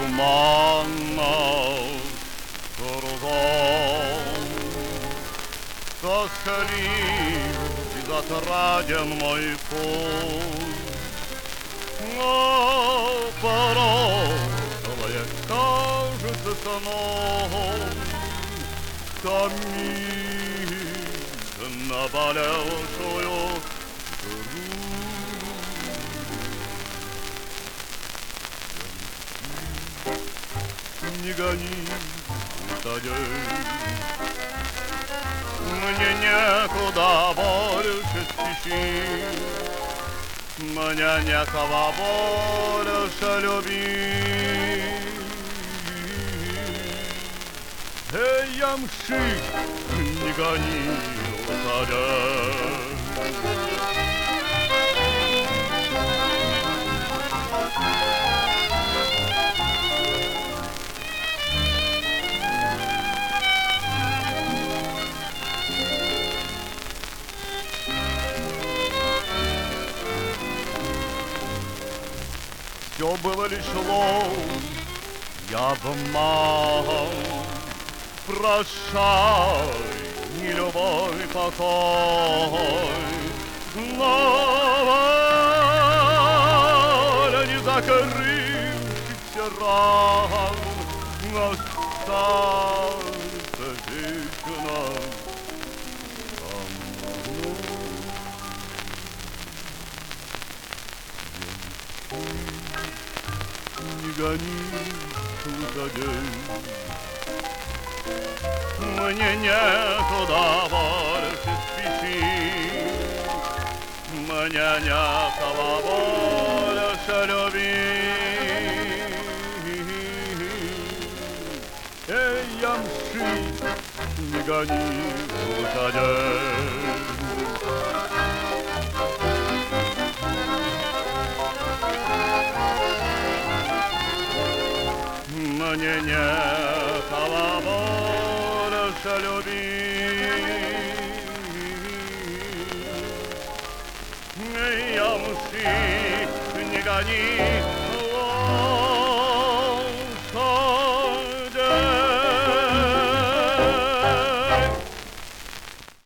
туманно кругом. Тосклив, безотраден мой путь, но прошлое кажется сном. Томит наболевшую грудь. Не гони, устадешь, мне некуда больше спешить, мне некого больше любить. Эй, ямщик, не гони лошадей. Все было лишь ложь, я обман. Прощай, не любовь, покой, но не закрывшихся ран остался вечно со мной. Не гони лошадей, мне некуда больше спешить, мне некого больше любить. Эй, ямщик, не гони лошадей. Мне некого больше любить. Ямщик, не гони